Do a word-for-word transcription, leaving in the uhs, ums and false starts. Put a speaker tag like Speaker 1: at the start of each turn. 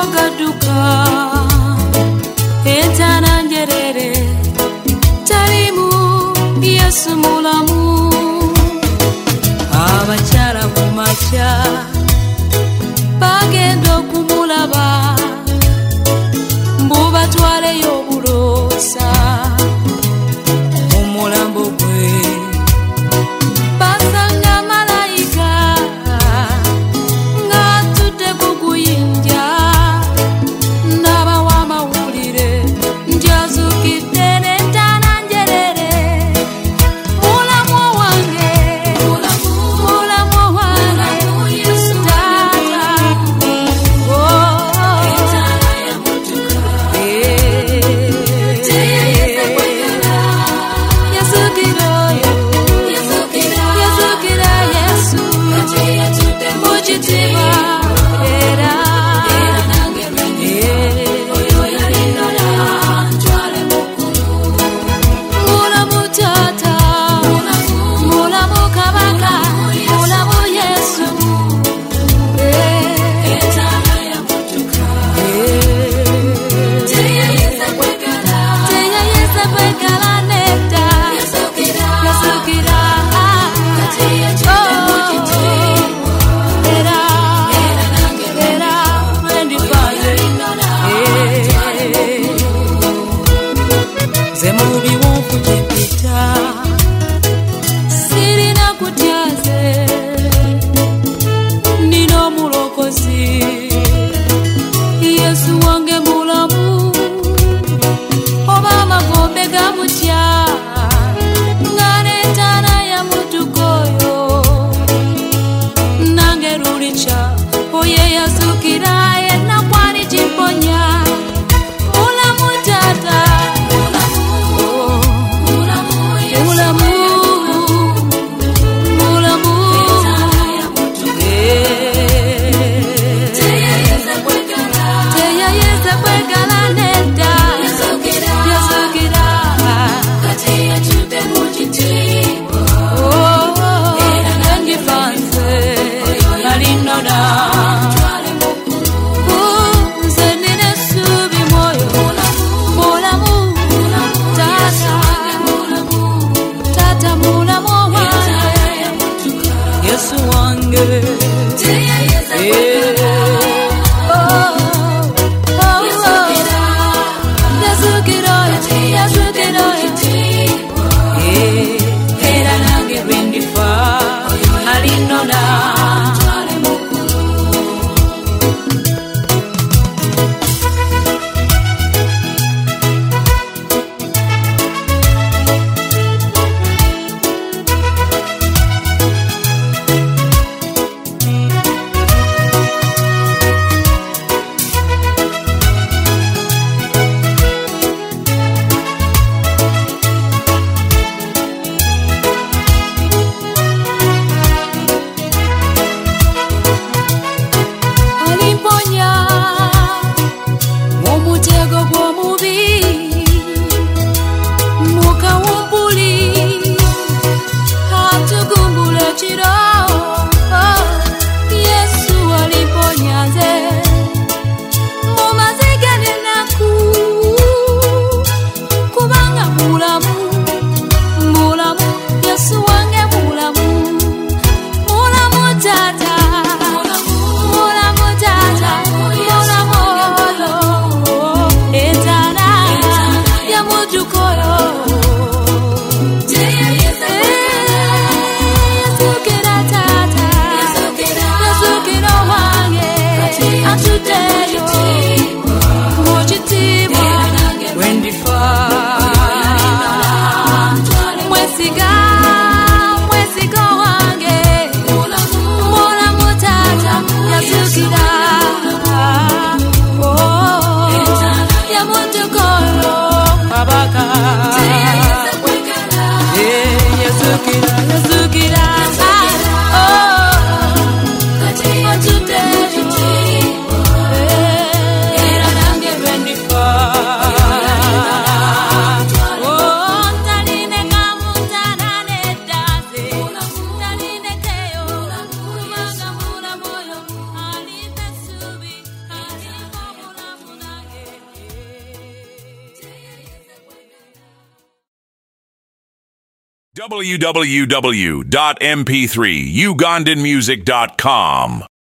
Speaker 1: gaduka etana njerere tarimu Yesu mulamu abachara kumacha bagendo kumulaba mbuba twale yoburosa umulambo gwe basanga malaika ngatute kuguyinja naba wa mawulire njazukite netana njerere mulamu wange mulamu mulamu wange Yesu tata oh etana ya mutuka eh Yesu kiroyo Yesu kira Yesu kira Yesu katia tute mujitima era era nangereni oyo yalindola twale mukuru mulamu tata mulamu mulamu kabaka mulamu Yesu eh etana ya mutuka eh teya Yesu kwekala teya Yesu kwekala neta Yesu kira Yesu kira katia tute mujitima era era nangereni wendi faze eh zemubi wonku jepita sirina kutyaze nino mulokozi Yesu wange mulamu oba magombe gamutya nganetana ya mutukoyo nange rulicha oye yazukira yena kwani jimponya mulamu tata mulamu mulamu mulamu mulamu etana ya mutuka teya Yesu kwekala teya Yesu kwekala neta yazukira yazukira katia tute mujitima oh era nange fanze alinona twale mukuru zenine subi moyo mulamu tata tata mulamu wange Yesu wange teya Yesu kwekala oh oh yazukira yazukira yazukira eh era nange bendifa alinona twale mukuru alimponya mumutego gw'omubi mukawumpuli atugumbula ekiro Yesu alimponya nze mumazige n'ennaku kubanga mulamu mulamu Yesu wange mulamu mulamu tata mulamu tata mulamu etana ya mutukoyo teya Yesu Yesu kira tata Yesu kira wange atuteyo mujitima wendi fa mwesiga mwesiga wange mulamu tata yazukira oh ya mutukoyo babaka eh yazukira yazukira oh era nange bendifa oh taline kamutana netaze taline keyo kumanga mula moyo alite subi
Speaker 2: w w w dot m p three ugandan music dot com